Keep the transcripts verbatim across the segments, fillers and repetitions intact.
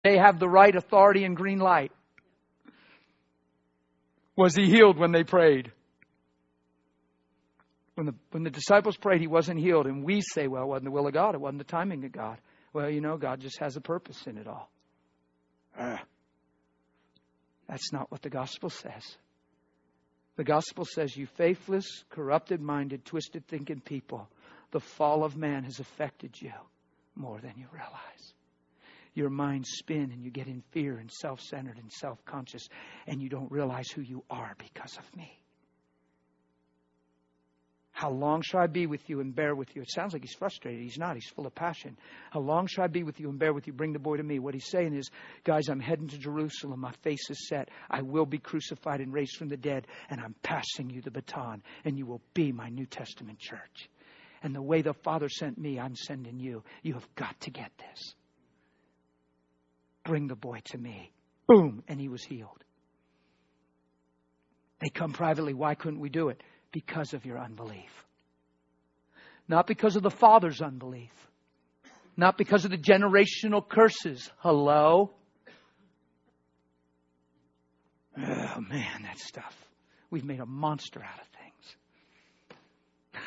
They have the right authority and green light. Was he healed when they prayed? When the, when the disciples prayed, he wasn't healed. And we say, well, it wasn't the will of God. It wasn't the timing of God. Well, you know, God just has a purpose in it all. Uh, that's not what the gospel says. The gospel says, you faithless, corrupted-minded, twisted-thinking people, the fall of man has affected you more than you realize. Your minds spin and you get in fear and self-centered and self-conscious, and you don't realize who you are because of me. How long shall I be with you and bear with you? It sounds like he's frustrated. He's not. He's full of passion. How long shall I be with you and bear with you? Bring the boy to me. What he's saying is, guys, I'm heading to Jerusalem. My face is set. I will be crucified and raised from the dead. And I'm passing you the baton. And you will be my New Testament church. And the way the Father sent me, I'm sending you. You have got to get this. Bring the boy to me. Boom. And he was healed. They come privately. Why couldn't we do it? Because of your unbelief. Not because of the father's unbelief. Not because of the generational curses. Hello? Oh man, that stuff. We've made a monster out of things.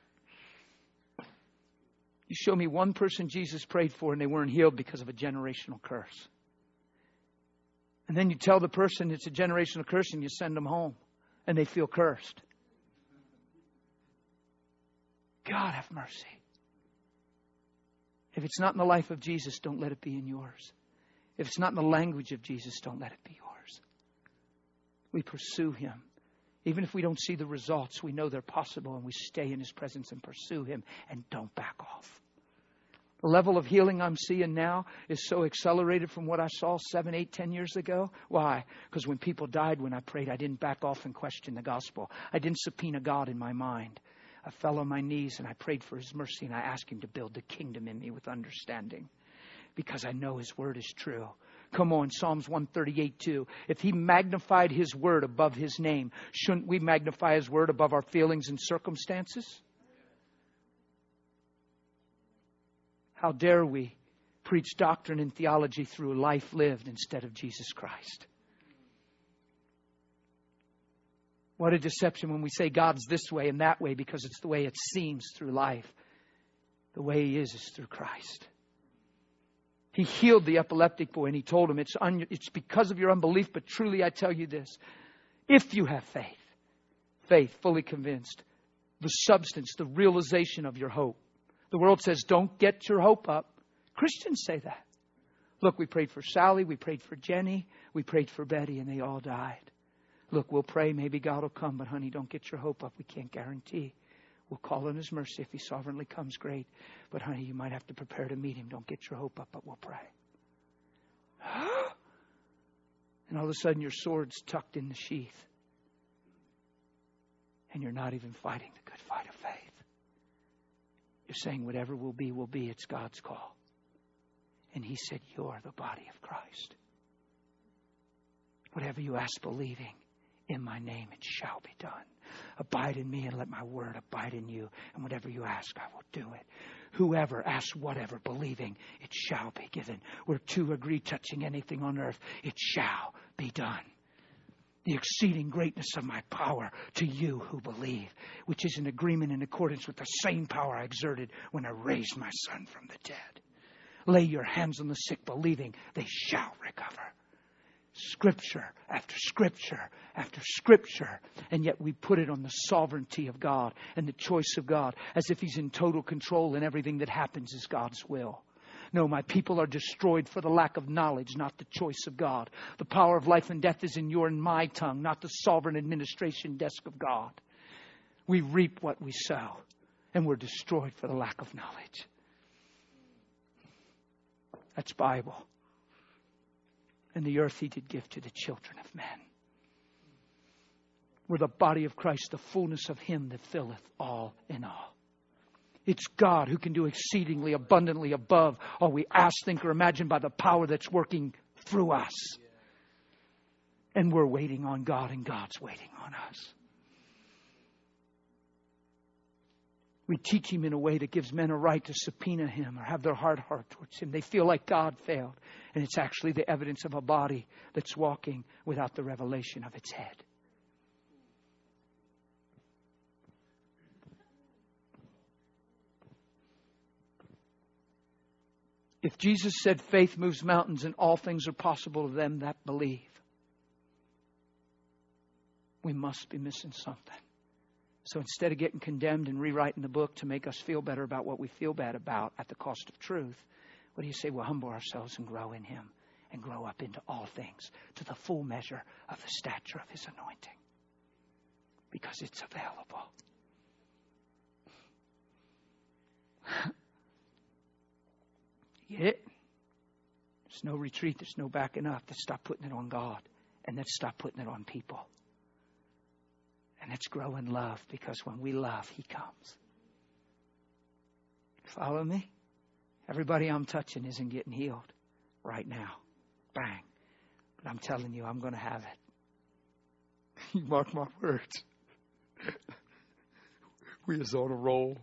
You show me one person Jesus prayed for and they weren't healed because of a generational curse. And then you tell the person it's a generational curse and you send them home and they feel cursed. God have mercy. If it's not in the life of Jesus, don't let it be in yours. If it's not in the language of Jesus, don't let it be yours. We pursue Him. Even if we don't see the results, we know they're possible and we stay in His presence and pursue Him and don't back off. The level of healing I'm seeing now is so accelerated from what I saw seven, eight, ten years ago. Why? Because when people died when I prayed, I didn't back off and question the gospel. I didn't subpoena God in my mind. I fell on my knees and I prayed for His mercy and I asked Him to build the kingdom in me with understanding. Because I know His word is true. Come on, Psalms one thirty-eight two. If He magnified His word above His name, shouldn't we magnify His word above our feelings and circumstances? How dare we preach doctrine and theology through life lived instead of Jesus Christ? What a deception when we say God's this way and that way because it's the way it seems through life. The way He is is through Christ. He healed the epileptic boy and He told him, it's, un- it's because of your unbelief, but truly I tell you this. If you have faith, faith, fully convinced, the substance, the realization of your hope. The world says, don't get your hope up. Christians say that. Look, we prayed for Sally, we prayed for Jenny, we prayed for Betty, and they all died. Look, we'll pray, maybe God will come, but honey, don't get your hope up. We can't guarantee. We'll call on His mercy. If He sovereignly comes, great. But honey, you might have to prepare to meet Him. Don't get your hope up, but we'll pray. And all of a sudden your sword's tucked in the sheath. And you're not even fighting the good fight of faith. You're saying whatever will be, will be. It's God's call. And He said, you're the body of Christ. Whatever you ask believing in my name, it shall be done. Abide in me and let my word abide in you. And whatever you ask, I will do it. Whoever asks whatever, believing, it shall be given. Where two agree touching anything on earth, it shall be done. The exceeding greatness of my power to you who believe, which is in agreement in accordance with the same power I exerted when I raised my Son from the dead. Lay your hands on the sick, believing they shall recover. Scripture after scripture after scripture. And yet we put it on the sovereignty of God and the choice of God as if He's in total control and everything that happens is God's will. No, my people are destroyed for the lack of knowledge, not the choice of God. The power of life and death is in your and my tongue, not the sovereign administration desk of God. We reap what we sow, and we're destroyed for the lack of knowledge. That's Bible. And the earth He did give to the children of men. We're the body of Christ, the fullness of Him that filleth all in all. It's God who can do exceedingly abundantly above all we ask, think, or imagine by the power that's working through us. And we're waiting on God and God's waiting on us. We teach Him in a way that gives men a right to subpoena Him or have their hard heart towards Him. They feel like God failed. And it's actually the evidence of a body that's walking without the revelation of its head. If Jesus said faith moves mountains and all things are possible to them that believe, we must be missing something. So instead of getting condemned and rewriting the book to make us feel better about what we feel bad about at the cost of truth, what do you say? We'll humble ourselves and grow in Him and grow up into all things to the full measure of the stature of His anointing. Because it's available. You get it? There's no retreat. There's no backing up. Let's stop putting it on God. And let's stop putting it on people. And let's grow in love, because when we love, He comes. Follow me? Everybody I'm touching isn't getting healed right now. Bang. But I'm telling you, I'm going to have it. You mark my words. We is on a roll.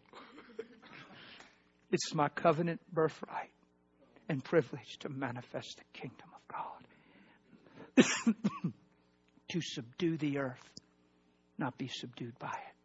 It's my covenant birthright and privilege to manifest the kingdom of God. To subdue the earth, not be subdued by it.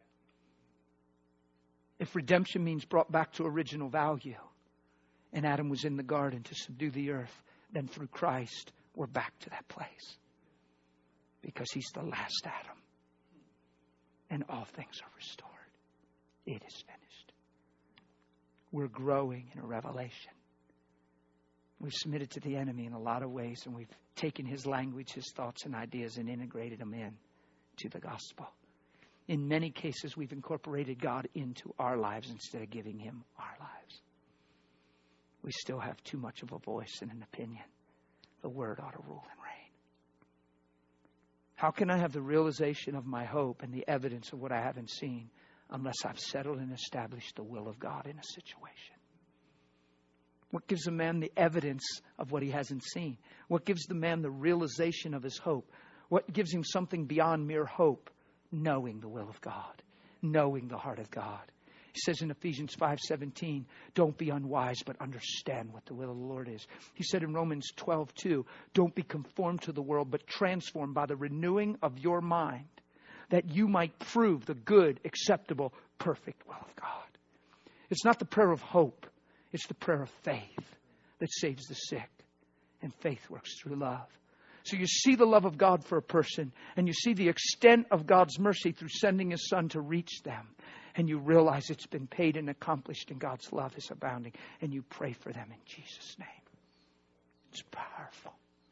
If redemption means brought back to original value, and Adam was in the garden to subdue the earth, then through Christ, we're back to that place. Because He's the last Adam. And all things are restored. It is finished. We're growing in a revelation. We've submitted to the enemy in a lot of ways, and we've taken his language, his thoughts and ideas, and integrated them in to the gospel. In many cases, we've incorporated God into our lives instead of giving Him our lives. We still have too much of a voice and an opinion. The Word ought to rule and reign. How can I have the realization of my hope and the evidence of what I haven't seen unless I've settled and established the will of God in a situation? What gives a man the evidence of what he hasn't seen? What gives the man the realization of his hope? What gives him something beyond mere hope? Knowing the will of God. Knowing the heart of God. He says in Ephesians five seventeen, don't be unwise, but understand what the will of the Lord is. He said in Romans twelve two, don't be conformed to the world, but transformed by the renewing of your mind, that you might prove the good, acceptable, perfect will of God. It's not the prayer of hope. It's the prayer of faith that saves the sick. And faith works through love. So you see the love of God for a person, and you see the extent of God's mercy through sending His Son to reach them. And you realize it's been paid and accomplished, and God's love is abounding. And you pray for them in Jesus' name. It's powerful.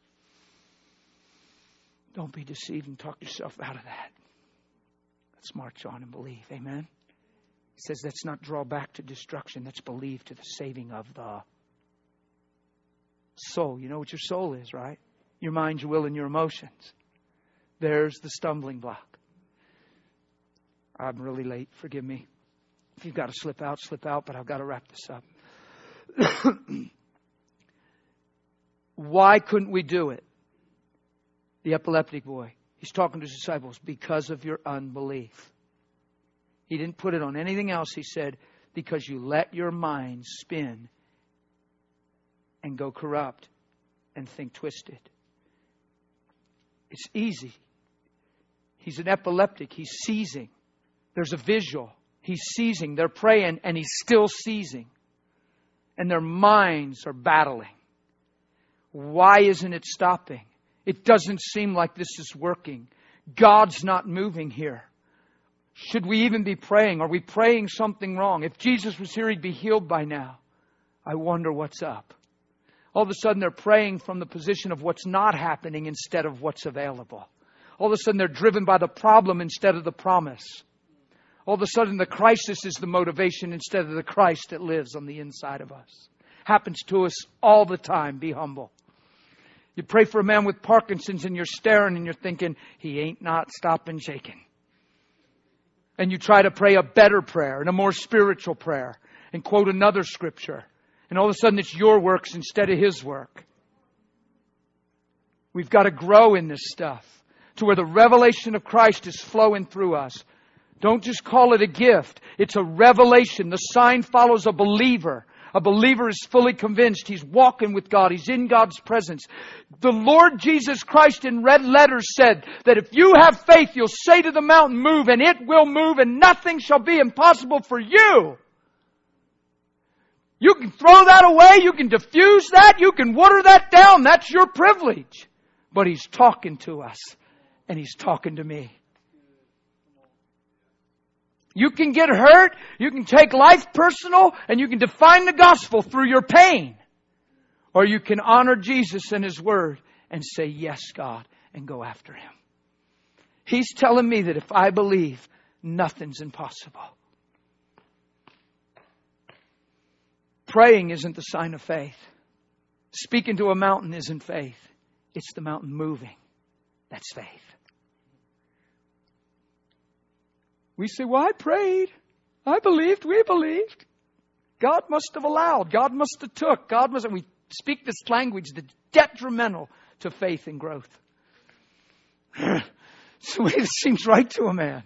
Don't be deceived and talk yourself out of that. Let's march on and believe. Amen. He says, let's not draw back to destruction. Let's believe to the saving of the soul. You know what your soul is, right? Your mind, your will, and your emotions. There's the stumbling block. I'm really late. Forgive me. If you've got to slip out, slip out. But I've got to wrap this up. Why couldn't we do it? The epileptic boy. He's talking to his disciples. Because of your unbelief. He didn't put it on anything else. He said, because you let your mind spin and go corrupt and think twisted. It's easy. He's an epileptic. He's seizing. There's a visual. He's seizing. They're praying and he's still seizing. And their minds are battling. Why isn't it stopping? It doesn't seem like this is working. God's not moving here. Should we even be praying? Are we praying something wrong? If Jesus was here, He'd be healed by now. I wonder what's up. All of a sudden, they're praying from the position of what's not happening instead of what's available. All of a sudden, they're driven by the problem instead of the promise. All of a sudden, the crisis is the motivation instead of the Christ that lives on the inside of us. Happens to us all the time. Be humble. You pray for a man with Parkinson's and you're staring and you're thinking, he ain't not stopping shaking. And you try to pray a better prayer and a more spiritual prayer and quote another scripture. And all of a sudden it's your works instead of his work. We've got to grow in this stuff to where the revelation of Christ is flowing through us. Don't just call it a gift. It's a revelation. The sign follows a believer. A believer is fully convinced he's walking with God. He's in God's presence. The Lord Jesus Christ in red letters said that if you have faith, you'll say to the mountain, move, and it will move, and nothing shall be impossible for you. You can throw that away. You can diffuse that. You can water that down. That's your privilege. But He's talking to us, and He's talking to me. You can get hurt, you can take life personal, and you can define the gospel through your pain. Or you can honor Jesus and His Word and say, yes, God, and go after Him. He's telling me that if I believe, nothing's impossible. Praying isn't the sign of faith. Speaking to a mountain isn't faith. It's the mountain moving. That's faith. We say, well, I prayed. I believed. We believed. God must have allowed. God must have took. God must have... We speak this language that's detrimental to faith and growth. It's the way it seems right to a man.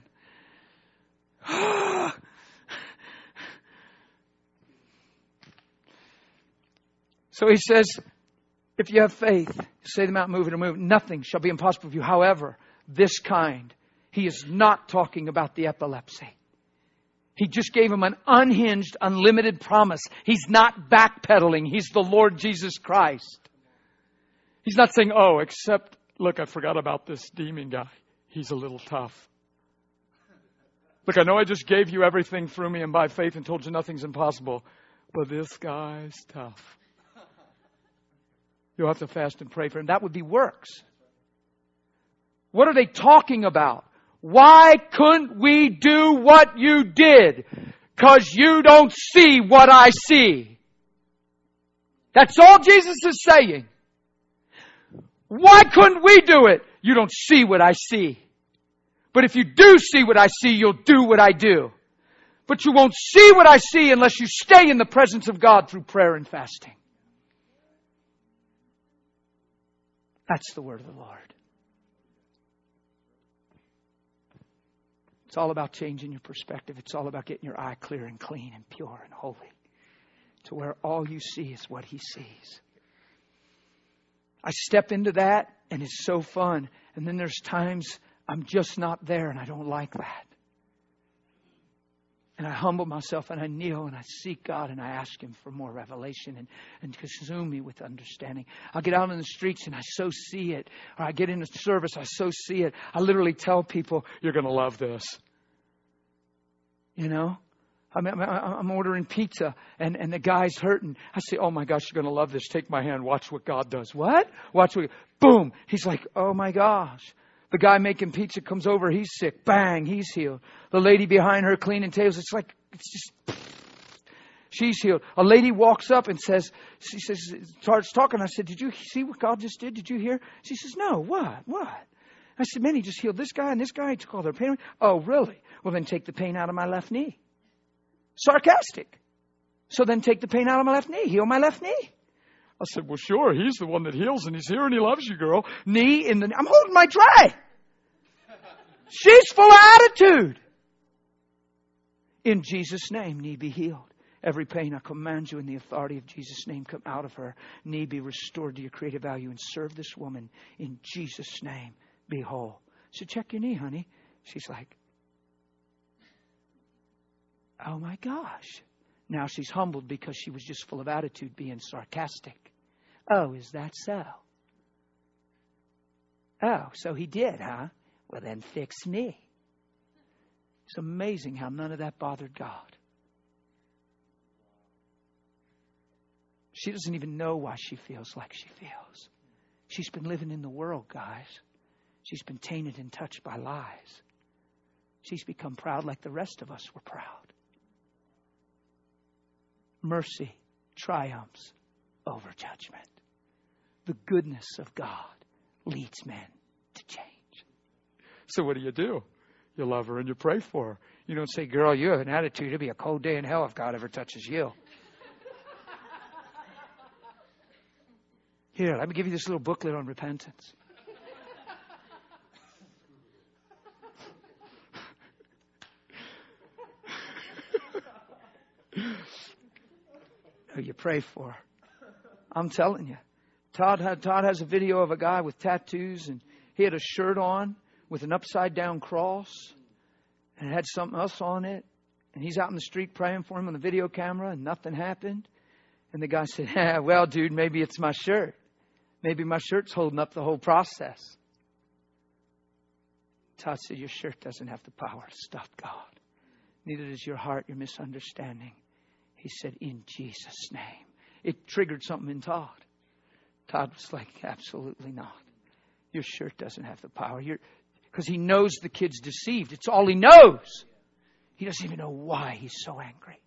So He says, if you have faith, say the mountain, move it or move. Nothing shall be impossible for you. However, this kind... He is not talking about the epilepsy. He just gave him an unhinged, unlimited promise. He's not backpedaling. He's the Lord Jesus Christ. He's not saying, oh, except, look, I forgot about this demon guy. He's a little tough. Look, I know I just gave you everything through me and by faith and told you nothing's impossible. But this guy's tough. You'll have to fast and pray for him. That would be works. What are they talking about? Why couldn't we do what you did? 'Cause you don't see what I see. That's all Jesus is saying. Why couldn't we do it? You don't see what I see. But if you do see what I see, you'll do what I do. But you won't see what I see unless you stay in the presence of God through prayer and fasting. That's the word of the Lord. It's all about changing your perspective. It's all about getting your eye clear and clean and pure and holy. To where all you see is what He sees. I step into that and it's so fun. And then there's times I'm just not there and I don't like that. And I humble myself and I kneel and I seek God and I ask Him for more revelation and, and consume me with understanding. I'll get out in the streets and I so see it. Or I get into service, I so see it. I literally tell people, you're going to love this. You know? I'm, I'm ordering pizza and, and the guy's hurting. I say, oh my gosh, you're going to love this. Take my hand. Watch what God does. What? Watch what... Boom. He's like, oh my gosh. The guy making pizza comes over. He's sick. Bang. He's healed. The lady behind her cleaning tables. It's like, it's just, she's healed. A lady walks up and says, she says, starts talking. I said, did you see what God just did? Did you hear? She says, no. What? What? I said, man, He just healed this guy and this guy. He took all their pain away. Oh, really? Well, then take the pain out of my left knee. Sarcastic. So then take the pain out of my left knee. Heal my left knee. I said, well, sure. He's the one that heals and He's here and He loves you, girl. Knee in the... I'm holding my tray. She's full of attitude. In Jesus' name, knee be healed. Every pain, I command you in the authority of Jesus' name, come out of her. Knee be restored to your creative value and serve this woman. In Jesus' name, be whole. So check your knee, honey. She's like, oh my gosh. Now she's humbled because she was just full of attitude, being sarcastic. Oh, is that so? Oh, so He did, huh? Well, then fix me. It's amazing how none of that bothered God. She doesn't even know why she feels like she feels. She's been living in the world, guys. She's been tainted and touched by lies. She's become proud like the rest of us were proud. Mercy triumphs over judgment. The goodness of God leads men to change. So what do you do? You love her and you pray for her. You don't say, girl, you have an attitude. It'll be a cold day in hell if God ever touches you. Here, let me give you this little booklet on repentance. who you pray for. I'm telling you. Todd, had, Todd has a video of a guy with tattoos, and he had a shirt on with an upside down cross, and it had something else on it. And he's out in the street praying for him on the video camera, and nothing happened. And the guy said, yeah, well, dude, maybe it's my shirt. Maybe my shirt's holding up the whole process. Todd said, your shirt doesn't have the power to stop God. Neither does your heart, your misunderstanding. He said, in Jesus' name. It triggered something in Todd. Todd was like, absolutely not. Your shirt doesn't have the power. Because he knows the kid's deceived. It's all he knows. He doesn't even know why he's so angry.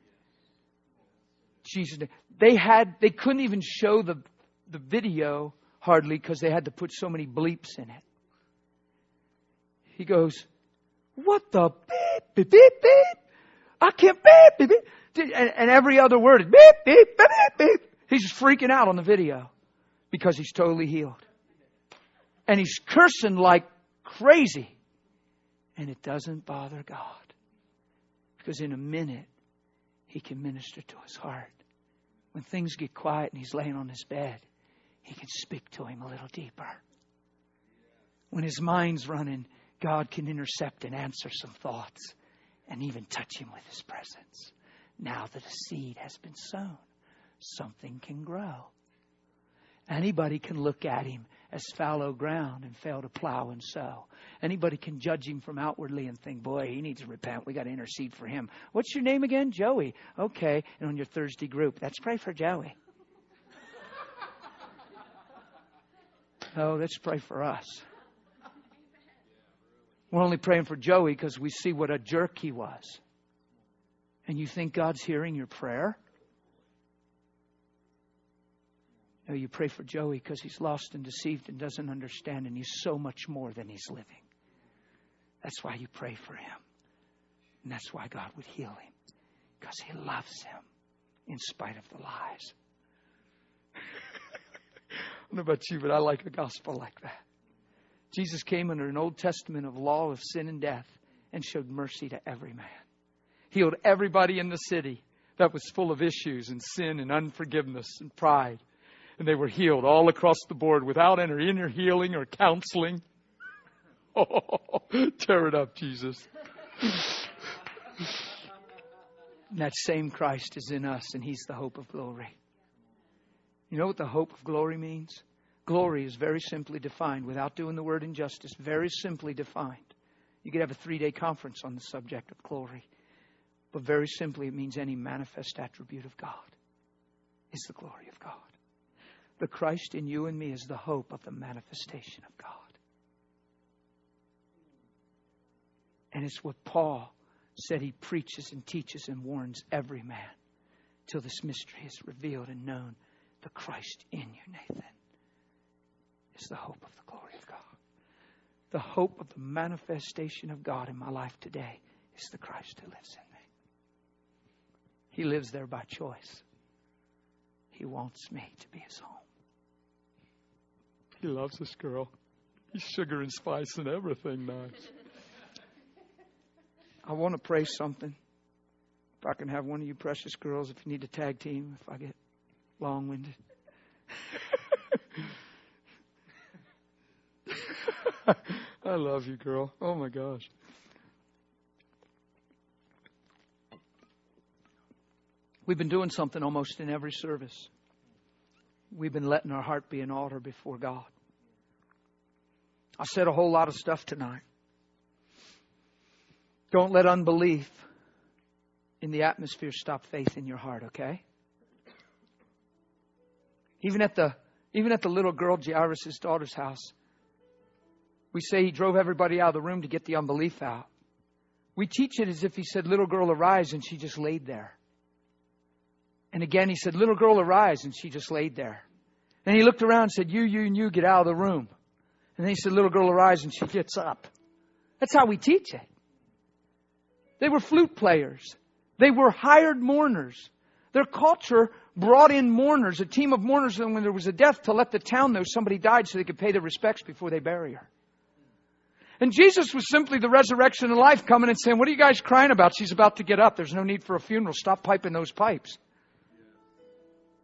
Jesus, they had, they couldn't even show the, the video hardly because they had to put so many bleeps in it. He goes, what the beep, beep, beep, beep. I can't beep, beep, beep. And, and every other word is beep, beep, beep, beep, beep. He's just freaking out on the video because he's totally healed. And he's cursing like crazy. And it doesn't bother God. Because in a minute, He can minister to his heart. When things get quiet and he's laying on his bed, He can speak to him a little deeper. When his mind's running, God can intercept and answer some thoughts and even touch him with His presence. Now that a seed has been sown, something can grow. Anybody can look at him as fallow ground and fail to plow and sow. Anybody can judge him from outwardly and think, boy, he needs to repent. We got to intercede for him. What's your name again? Joey. Okay. And on your Thursday group, let's pray for Joey. Oh, let's pray for us. We're only praying for Joey because we see what a jerk he was. And you think God's hearing your prayer? No, you pray for Joey because he's lost and deceived and doesn't understand, and he's so much more than he's living. That's why you pray for him. And that's why God would heal him. Because He loves him in spite of the lies. I don't know about you, but I like a gospel like that. Jesus came under an Old Testament of law of sin and death and showed mercy to every man. Healed everybody in the city that was full of issues and sin and unforgiveness and pride. And they were healed all across the board without any inner healing or counseling. Oh, tear it up, Jesus. And that same Christ is in us, and He's the hope of glory. You know what the hope of glory means? Glory is very simply defined, without doing the word injustice, very simply defined. You could have a three-day conference on the subject of glory. But very simply, it means any manifest attribute of God is the glory of God. The Christ in you and me is the hope of the manifestation of God. And it's what Paul said he preaches and teaches and warns every man till this mystery is revealed and known. The Christ in you, Nathan, is the hope of the glory of God. The hope of the manifestation of God in my life today is the Christ who lives in me. He lives there by choice. He wants me to be His home. He loves this girl. He's sugar and spice and everything nice. I want to pray something. If I can have one of you precious girls, if you need a tag team, if I get long-winded. I love you, girl. Oh, my gosh. We've been doing something almost in every service. We've been letting our heart be an altar before God. I said a whole lot of stuff tonight. Don't let unbelief in the atmosphere stop faith in your heart, okay? Even at the even at the little girl Jairus' daughter's house, we say he drove everybody out of the room to get the unbelief out. We teach it as if he said, little girl, arise, and she just laid there. And again, he said, little girl, arise, and she just laid there. And he looked around and said, you, you, and you, get out of the room. And then he said, little girl, arise, and she gets up. That's how we teach it. They were flute players. They were hired mourners. Their culture brought in mourners, a team of mourners, and when there was a death, to let the town know somebody died so they could pay their respects before they bury her. And Jesus was simply the resurrection and life, coming and saying, what are you guys crying about? She's about to get up. There's no need for a funeral. Stop piping those pipes.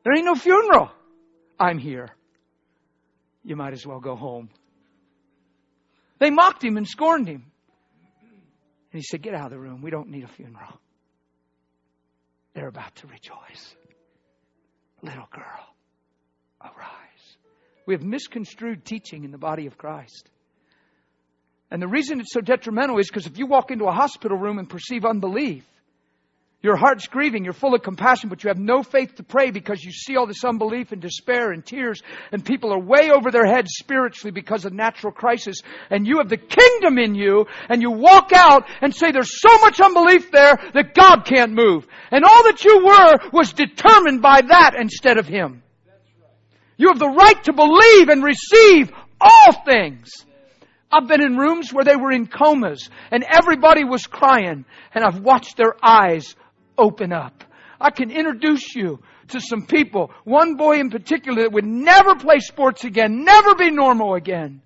There ain't no funeral. I'm here. You might as well go home. They mocked him and scorned him. And he said, get out of the room. We don't need a funeral. They're about to rejoice. Little girl, arise. We have misconstrued teaching in the body of Christ. And the reason it's so detrimental is because if you walk into a hospital room and perceive unbelief, your heart's grieving, you're full of compassion, but you have no faith to pray because you see all this unbelief and despair and tears, and people are way over their heads spiritually because of natural crisis, and you have the kingdom in you, and you walk out and say there's so much unbelief there that God can't move. And all that you were was determined by that instead of Him. You have the right to believe and receive all things. I've been in rooms where they were in comas and everybody was crying, and I've watched their eyes open up. I can introduce you to some people. One boy in particular that would never play sports again, never be normal again.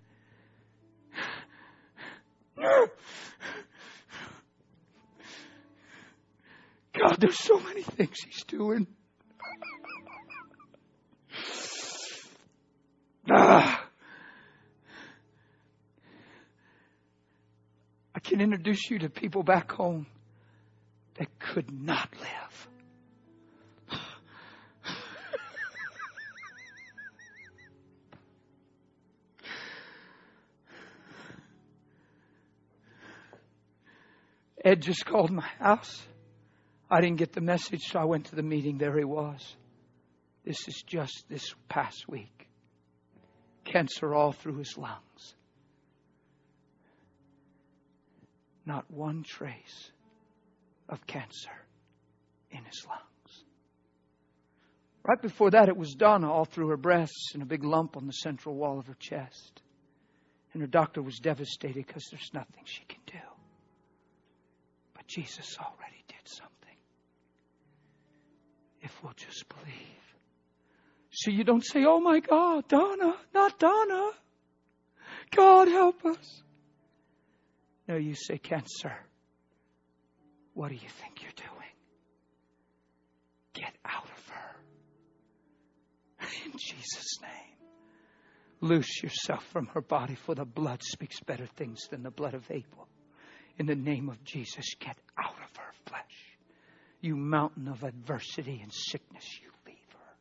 God, there's so many things He's doing. Ah. I can introduce you to people back home that could not live. Ed just called my house. I didn't get the message, so I went to the meeting. There he was. This is just this past week. Cancer all through his lungs. Not one trace of cancer in his lungs. Right before that, it was Donna all through her breasts and a big lump on the central wall of her chest. And her doctor was devastated because there's nothing she can do. But Jesus already did something. If we'll just believe. So you don't say, oh my God, Donna, not Donna. God help us. No, you say, cancer, what do you think you're doing? Get out of her. In Jesus' name. Loose yourself from her body, for the blood speaks better things than the blood of Abel. In the name of Jesus, get out of her flesh. You mountain of adversity and sickness, you leave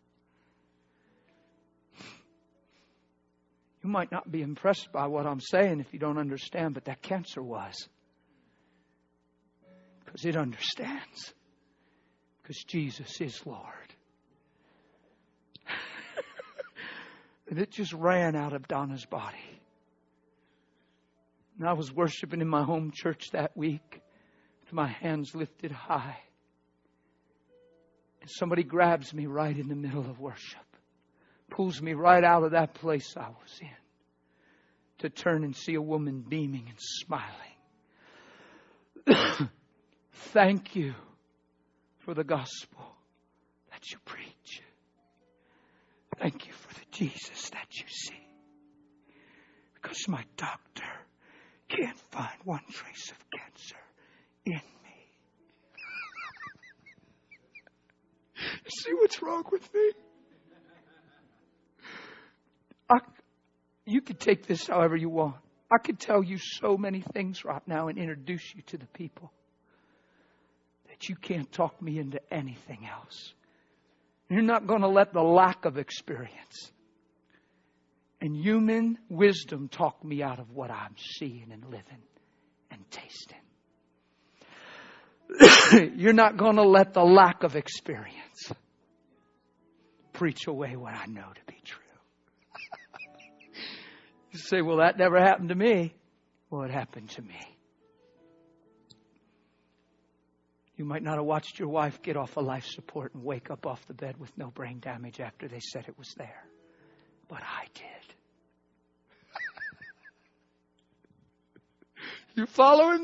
her. You might not be impressed by what I'm saying if you don't understand, but that cancer was. Because it understands. Because Jesus is Lord. And it just ran out of Donna's body. And I was worshiping in my home church that week with my hands lifted high. And somebody grabs me right in the middle of worship. Pulls me right out of that place I was in. To turn and see a woman beaming and smiling. Thank you for the gospel that you preach. Thank you for the Jesus that you see. Because my doctor can't find one trace of cancer in me. You see what's wrong with me? I, you could take this however you want. I could tell you so many things right now and introduce you to the people that you can't talk me into anything else. You're not going to let the lack of experience and human wisdom talk me out of what I'm seeing and living and tasting. You're not going to let the lack of experience preach away what I know to be true. You say, well, that never happened to me. Well, it happened to me. You might not have watched your wife get off of life support and wake up off the bed with no brain damage after they said it was there. But I did. You following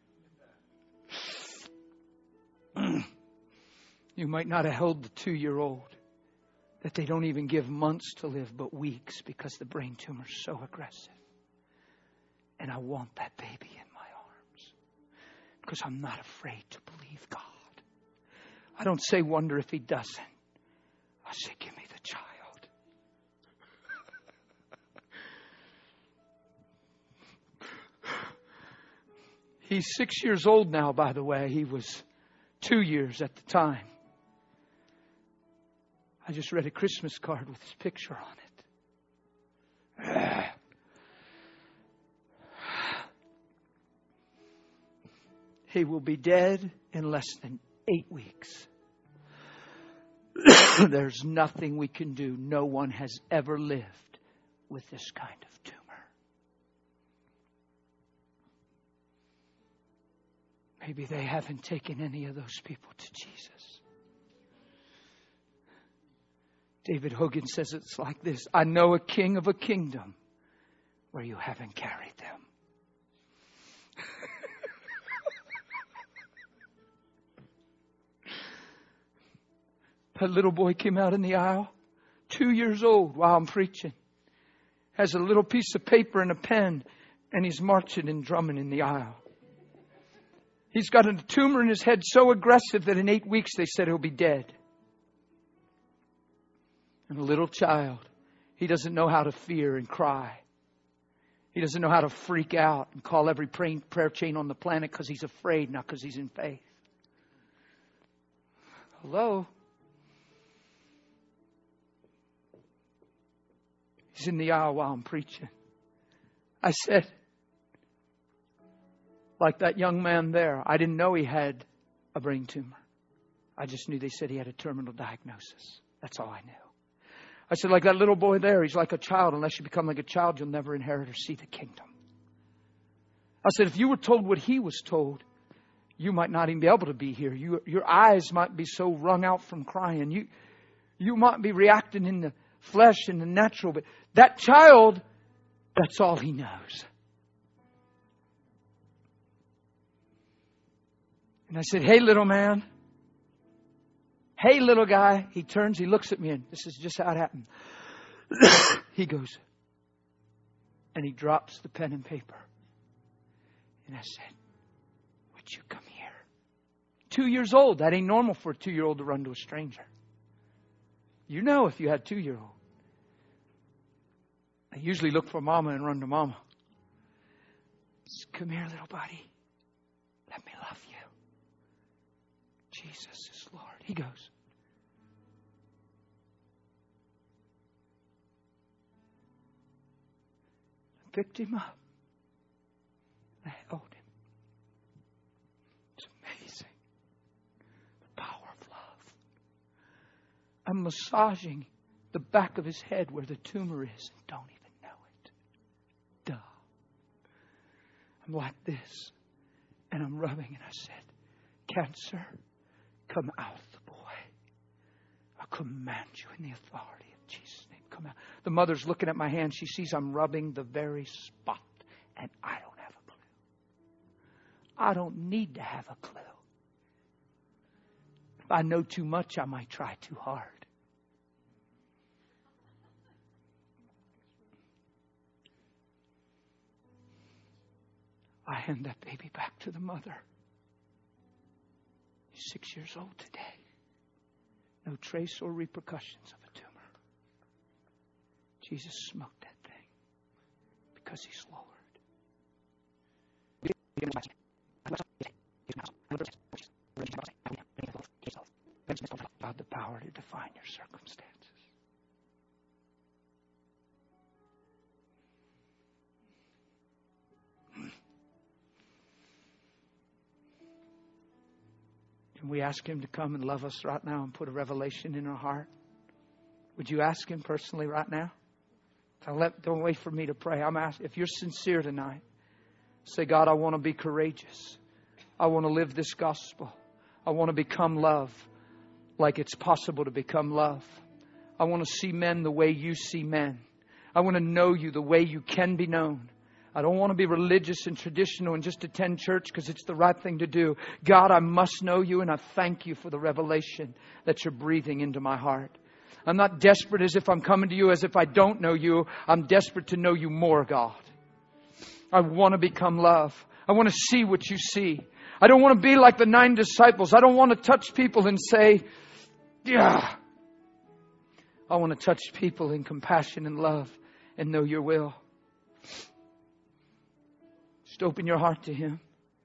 me? You might not have held the two-year-old that they don't even give months to live but weeks because the brain tumor is so aggressive. And I want that baby in my arms because I'm not afraid to believe God. I don't say wonder if He doesn't. I I said, give me the child. He's six years old now, by the way. He was two years at the time. I just read a Christmas card with his picture on it. He will be dead in less than eight weeks. There's nothing we can do. No one has ever lived with this kind of tumor. Maybe they haven't taken any of those people to Jesus. David Hogan says it's like this. I know a king of a kingdom where you haven't carried them. A little boy came out in the aisle, two years old, while I'm preaching. Has a little piece of paper and a pen, and he's marching and drumming in the aisle. He's got a tumor in his head so aggressive that in eight weeks they said he'll be dead. And a little child, he doesn't know how to fear and cry. He doesn't know how to freak out and call every prayer chain on the planet because he's afraid, not because he's in faith. Hello? He's in the aisle while I'm preaching. I said, like that young man there, I didn't know he had a brain tumor. I just knew they said he had a terminal diagnosis. That's all I knew. I said, like that little boy there, he's like a child. Unless you become like a child, you'll never inherit or see the kingdom. I said, if you were told what he was told, you might not even be able to be here. You, your eyes might be so wrung out from crying. You, you might be reacting in the flesh and the natural. But that child, that's all he knows. And I said, hey, little man. Hey, little guy. He turns, he looks at me, and this is just how it happened. He goes, and he drops the pen and paper. And I said, would you come here? Two years old. That ain't normal for a two-year-old to run to a stranger. You know if you had a two-year-old. I usually look for mama and run to mama. Said, come here, little buddy. Let me love you. Jesus is Lord. He goes. I picked him up. I held him. It's amazing. The power of love. I'm massaging the back of his head where the tumor is and don't even know it. Duh. I'm like this. And I'm rubbing and I said, cancer, come out of the boy. I command you in the authority of Jesus' name. Come out. The mother's looking at my hand. She sees I'm rubbing the very spot. And I don't have a clue. I don't need to have a clue. If I know too much, I might try too hard. I hand that baby back to the mother. He's six years old today. No trace or repercussions of a tumor. Jesus smoked that thing because he's Lord. God, the power to define your circumstances. Can we ask him to come and love us right now and put a revelation in our heart? Would you ask him personally right now? Don't, let, don't wait for me to pray. I'm asking, if you're sincere tonight, say, God, I want to be courageous. I want to live this gospel. I want to become love like it's possible to become love. I want to see men the way you see men. I want to know you the way you can be known. I don't want to be religious and traditional and just attend church because it's the right thing to do. God, I must know you, and I thank you for the revelation that you're breathing into my heart. I'm not desperate as if I'm coming to you as if I don't know you. I'm desperate to know you more, God. I want to become love. I want to see what you see. I don't want to be like the nine disciples. I don't want to touch people and say, yeah. I want to touch people in compassion and love and know your will. Just open your heart to Him.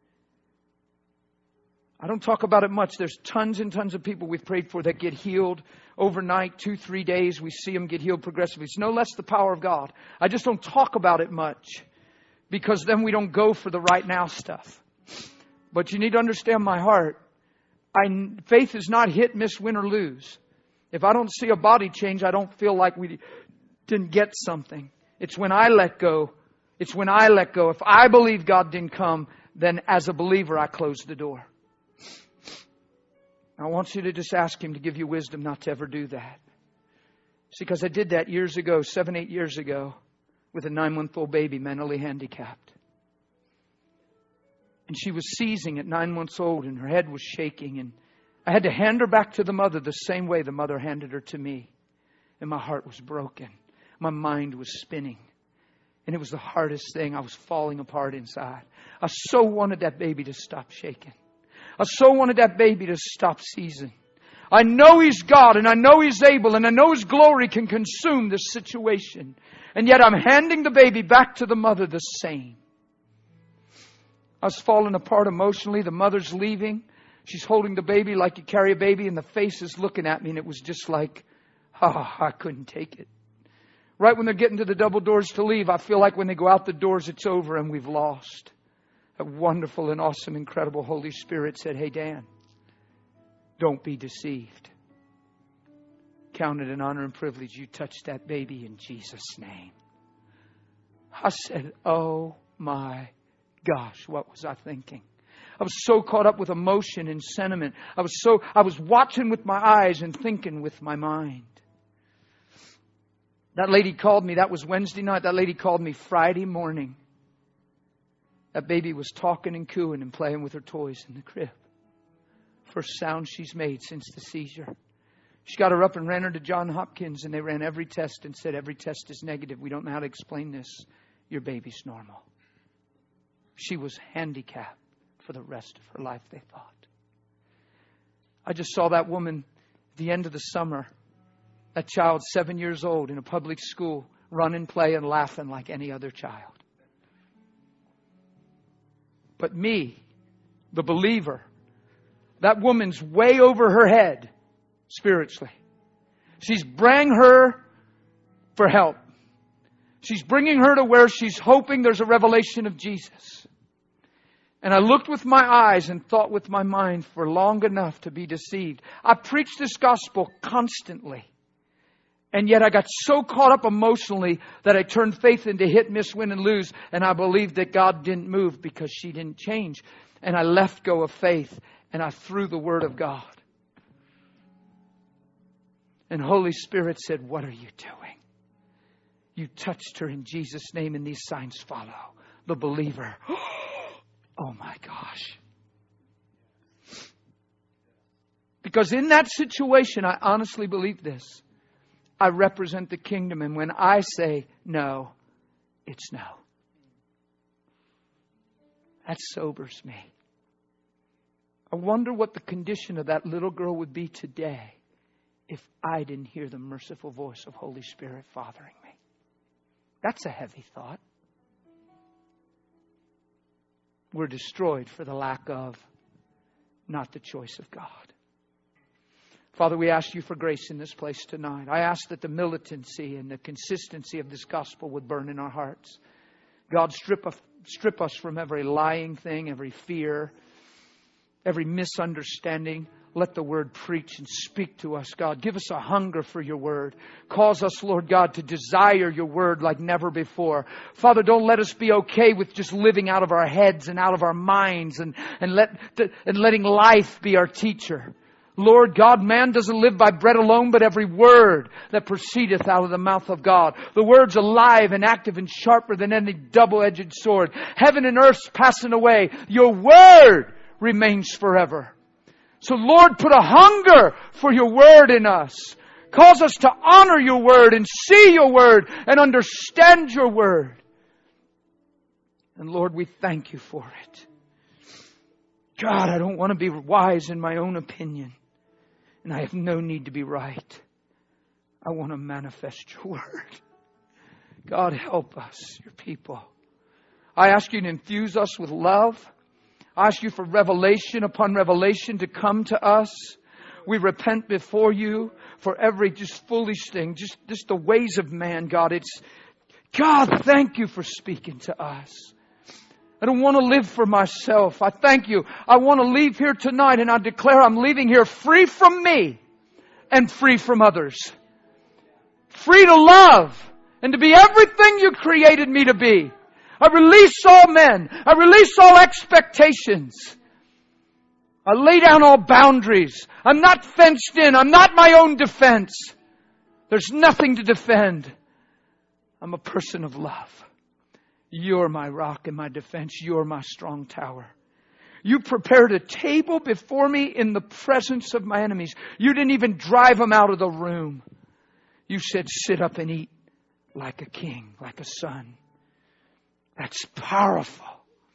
I don't talk about it much. There's tons and tons of people we've prayed for that get healed overnight, two, three days. We see them get healed progressively. It's no less the power of God. I just don't talk about it much because then we don't go for the right now stuff. But you need to understand my heart. I, faith is not hit, miss, win, or lose. If I don't see a body change, I don't feel like we didn't get something. It's when I let go. It's when I let go. If I believe God didn't come, then as a believer, I close the door. I want you to just ask Him to give you wisdom not to ever do that. See, because I did that years ago, seven, eight years ago, with a nine-month-old baby mentally handicapped. And she was seizing at nine months old and her head was shaking. And I had to hand her back to the mother the same way the mother handed her to me. And my heart was broken. My mind was spinning. And it was the hardest thing. I was falling apart inside. I so wanted that baby to stop shaking. I so wanted that baby to stop seizing. I know He's God and I know He's able and I know His glory can consume this situation. And yet I'm handing the baby back to the mother the same. I was falling apart emotionally. The mother's leaving. She's holding the baby like you carry a baby and the face is looking at me and it was just like, ah, oh, I couldn't take it. Right when they're getting to the double doors to leave, I feel like when they go out the doors, it's over and we've lost. A wonderful and awesome, incredible Holy Spirit said, hey, Dan, don't be deceived. Count it an honor and privilege. You touched that baby in Jesus' name. I said, oh my gosh, what was I thinking? I was so caught up with emotion and sentiment. I was so, I was watching with my eyes and thinking with my mind. That lady called me. That was Wednesday night. That lady called me Friday morning. That baby was talking and cooing and playing with her toys in the crib. First sound she's made since the seizure. She got her up and ran her to Johns Hopkins and they ran every test and said every test is negative. We don't know how to explain this. Your baby's normal. She was handicapped for the rest of her life, they thought. I just saw that woman at the end of the summer. That child, seven years old, in a public school, run and play and laughing like any other child. But me, the believer, that woman's way over her head spiritually. She's bringing her for help. She's bringing her to where she's hoping there's a revelation of Jesus. And I looked with my eyes and thought with my mind for long enough to be deceived. I preached this gospel constantly. And yet I got so caught up emotionally that I turned faith into hit, miss, win, and lose. And I believed that God didn't move because she didn't change. And I let go of faith and I threw the Word of God. And Holy Spirit said, what are you doing? You touched her in Jesus' name and these signs follow. The believer. Oh my gosh. Because in that situation, I honestly believe this. I represent the kingdom. And when I say no, it's no. That sobers me. I wonder what the condition of that little girl would be today if I didn't hear the merciful voice of Holy Spirit fathering me. That's a heavy thought. We're destroyed for the lack of, not the choice of God. Father, we ask you for grace in this place tonight. I ask that the militancy and the consistency of this gospel would burn in our hearts. God, strip us, strip us from every lying thing, every fear, every misunderstanding. Let the word preach and speak to us, God. Give us a hunger for your word. Cause us, Lord God, to desire your word like never before. Father, don't let us be okay with just living out of our heads and out of our minds and, and, let, and letting life be our teacher. Lord God, man doesn't live by bread alone, but every word that proceedeth out of the mouth of God. The word's alive and active and sharper than any double-edged sword. Heaven and earth's passing away. Your word remains forever. So Lord, put a hunger for your word in us. Cause us to honor your word and see your word and understand your word. And Lord, we thank you for it. God, I don't want to be wise in my own opinion. And I have no need to be right. I want to manifest your word. God, help us, your people. I ask you to infuse us with love. I ask you for revelation upon revelation to come to us. We repent before you for every just foolish thing, just, just the ways of man, God. It's, God, thank you for speaking to us. I don't want to live for myself. I thank you. I want to leave here tonight, and I declare I'm leaving here free from me and free from others. Free to love and to be everything you created me to be. I release all men. I release all expectations. I lay down all boundaries. I'm not fenced in. I'm not my own defense. There's nothing to defend. I'm a person of love. You're my rock and my defense. You're my strong tower. You prepared a table before me in the presence of my enemies. You didn't even drive them out of the room. You said, sit up and eat like a king, like a son. That's powerful.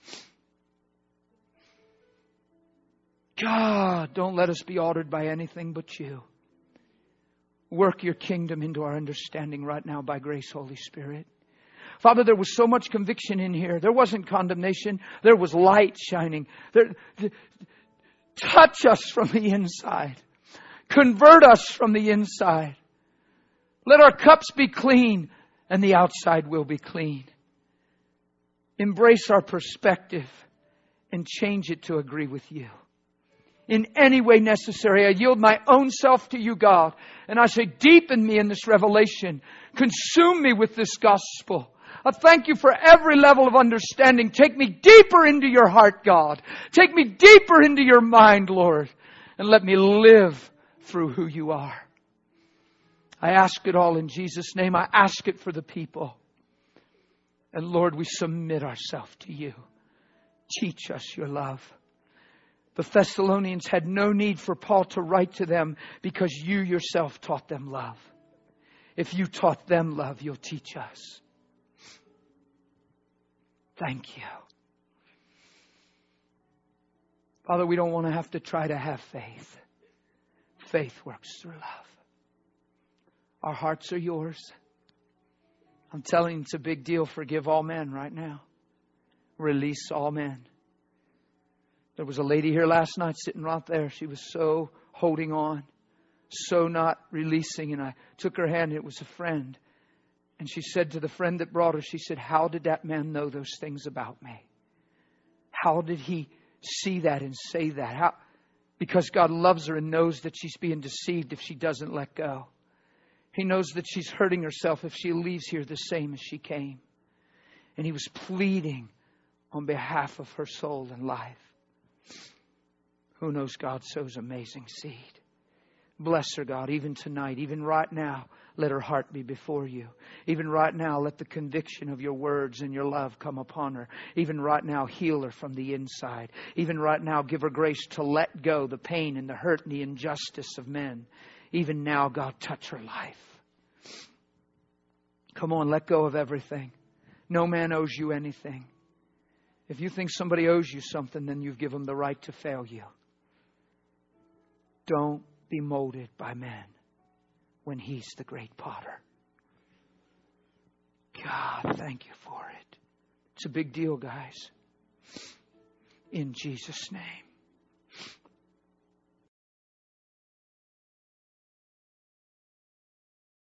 God, don't let us be altered by anything but you. Work your kingdom into our understanding right now by grace, Holy Spirit. Father, there was so much conviction in here. There wasn't condemnation. There was light shining. There, th- touch us from the inside. Convert us from the inside. Let our cups be clean and the outside will be clean. Embrace our perspective and change it to agree with you. In any way necessary, I yield my own self to you, God. And I say, deepen me in this revelation. Consume me with this gospel. I thank you for every level of understanding. Take me deeper into your heart, God. Take me deeper into your mind, Lord. And let me live through who you are. I ask it all in Jesus' name. I ask it for the people. And Lord, we submit ourselves to you. Teach us your love. The Thessalonians had no need for Paul to write to them because you yourself taught them love. If you taught them love, you'll teach us. Thank you. Father, we don't want to have to try to have faith. Faith works through love. Our hearts are yours. I'm telling you, it's a big deal. Forgive all men right now. Release all men. There was a lady here last night sitting right there. She was so holding on, so not releasing. And I took her hand. It was a friend. And she said to the friend that brought her, she said, how did that man know those things about me? How did he see that and say that? How? Because God loves her and knows that she's being deceived if she doesn't let go. He knows that she's hurting herself if she leaves here the same as she came. And he was pleading on behalf of her soul and life. Who knows, God sows amazing seed. Bless her, God, even tonight, even right now. Let her heart be before you. Even right now, let the conviction of your words and your love come upon her. Even right now, heal her from the inside. Even right now, give her grace to let go the pain and the hurt and the injustice of men. Even now, God, touch her life. Come on, let go of everything. No man owes you anything. If you think somebody owes you something, then you've given them the right to fail you. Don't be molded by men when He's the great potter. God, thank you for it. It's a big deal, guys. In Jesus' name.